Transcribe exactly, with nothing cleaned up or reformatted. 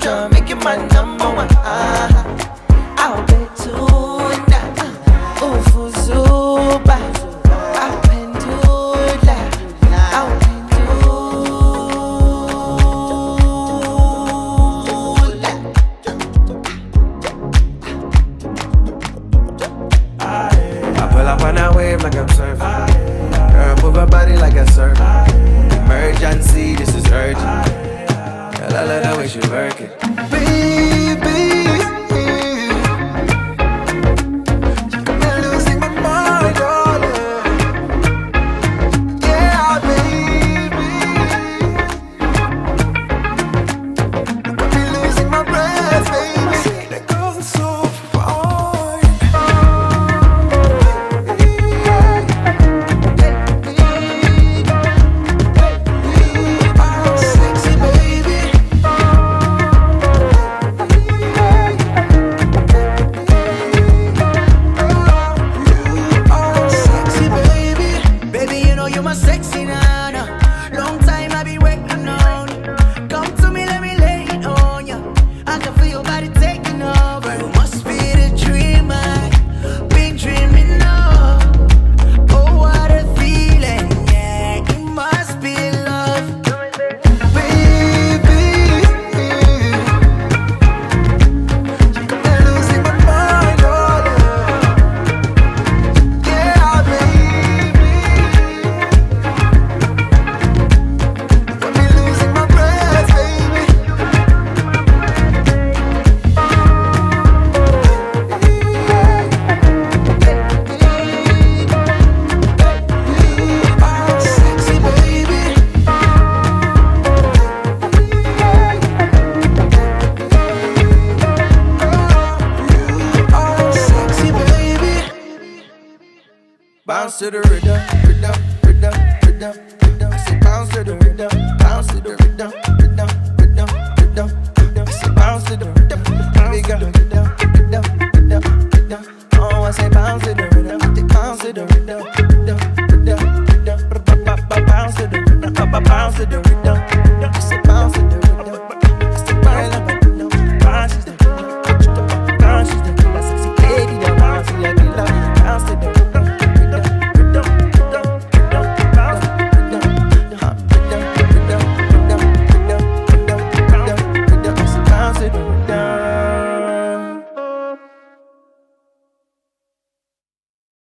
tryna make you my number one. Ah, I'll bet tonight. Ooh, Fuzuba. I'll pendula. I'll pendula. I pull up on that wave like I'm surfing. Girl, move her body like a surf. Emergency, this is urgent. Girl, I love the way she work it. Baby, you got me losing my mind, darling. Yeah, baby, you got me losing my breath, baby. That goes so far. Bounce to the rhythm, rhythm, rhythm, rhythm, rhythm. I say bounce to the rhythm, bounce to the rhythm, rhythm, rhythm, rhythm, rhythm. I say bounce to the rhythm, we got